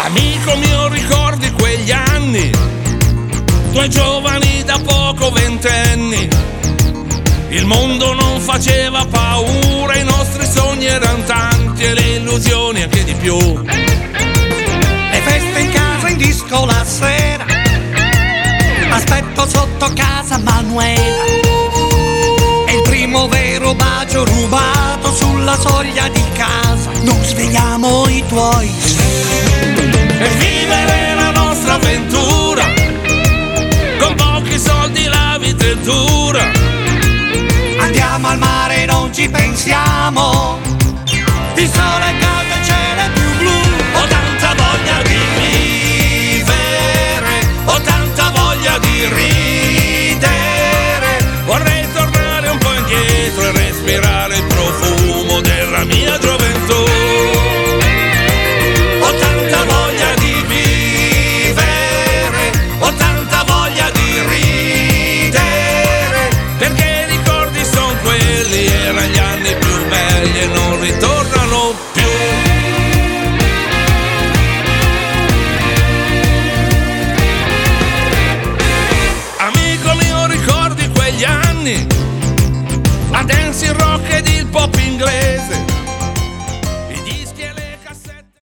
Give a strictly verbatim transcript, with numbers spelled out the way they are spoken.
Amico mio, ricordi quegli anni, due giovani da poco ventenni. Il mondo non faceva paura, i nostri sogni erano tanti e le illusioni anche di più. Le feste in casa, in disco la sera, aspetto sotto casa Manuela. È il primo vero bacio rubato sulla soglia di casa. Non svegliamo i tuoi. E vivere la nostra avventura, con pochi soldi la vita è dura. Andiamo al mare, non ci pensiamo, il sole caldo, il cielo è più blu. Ho tanta voglia di vivere, ho tanta voglia di ridere. Vorrei tornare un po' indietro e respirare il profumo della mia gioventù. Ho tanta voglia di vivere, ho tanta voglia di ridere, perché i ricordi son quelli, erano gli anni più belli e non ritornano più. Amico mio, ricordi quegli anni, la dance, il rock ed il pop inglese.